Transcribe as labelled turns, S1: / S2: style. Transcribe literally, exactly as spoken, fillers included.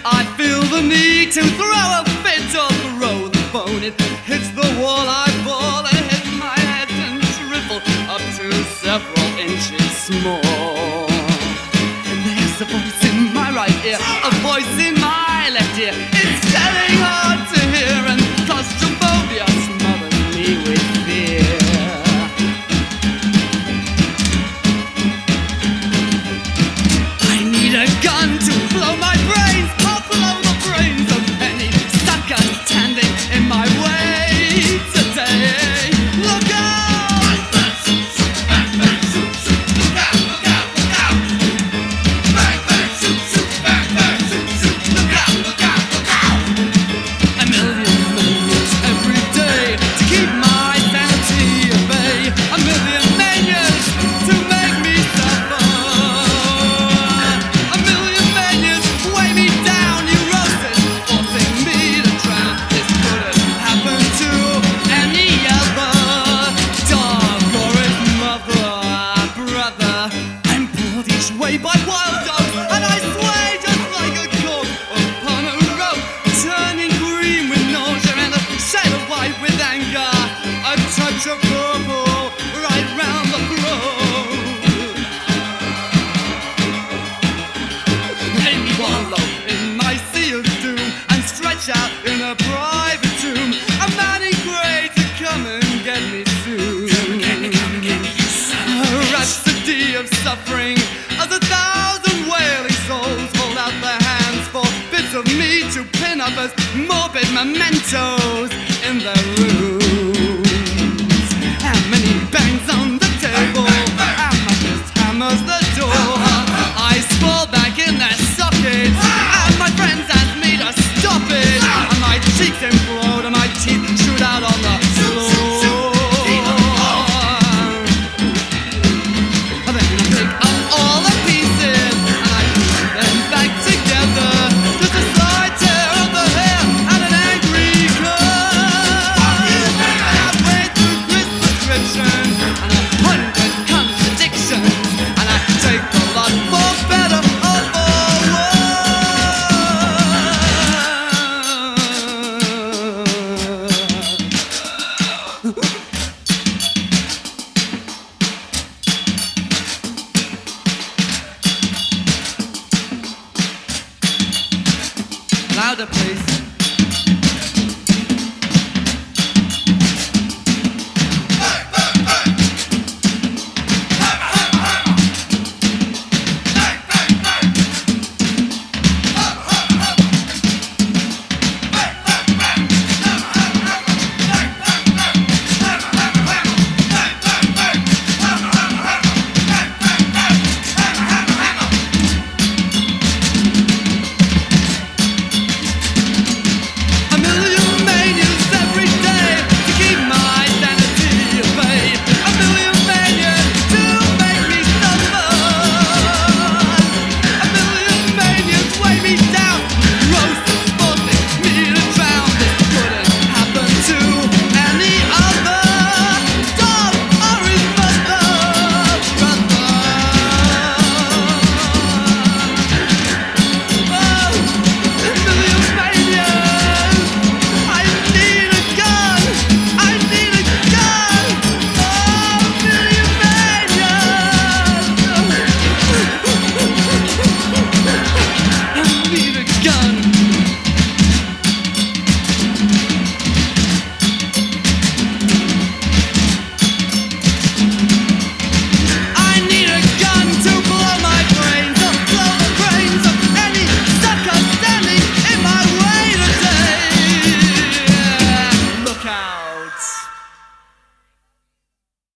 S1: I feel the need to throw a fit or throw the phone. It hits the wall, I fall and hit my head and triple up to several inches small. And there's a voice in my right ear, a voice in my left ear. It's getting hard to hear, and claustrophobia smothers me with fear. I need a gun to blow my brains. I'll blow the brains of any sucker standing in my way today. Look out! Bang, bang, shoot, shoot, bang, bang, shoot, shoot. Look out, look out, look out. Bang, bang, shoot, shoot, bang, bang, shoot, shoot. Look out, look out, look out. A million millions every day to keep my sanity at bay. A million millions to make me suffer. A million millions weigh me down, neurosis forcing me to drown. This couldn't happen to any other dog or his mother, brother. I'm pulled each way by wild dogs, and I sway just like a corpse upon a rope, turning green with nausea and a shade of white with anger, a touch of purple right round the throat. Let me wallow in my sea of doom and stretch out in a private tomb. A man in grey to come and get me soon. Come get me, come get me, you son of a bitch. A rhapsody of suffering as a thousand wailing souls hold out their hands for bits of me to pin up as morbid mementos in their rooms. How many bangs on the table? How much just hammers the door? I fall back in their sockets, and my friends ask me to stop it. And my cheeks implode, and my teeth shoot out on the floor. And then I pick up all the pieces, and I put them back together. Just a slight tear of the hair and an angry cut. Halfway through Chris' prescriptions and a hundred contradictions, and I take the lot for better or for worse. Louder, please.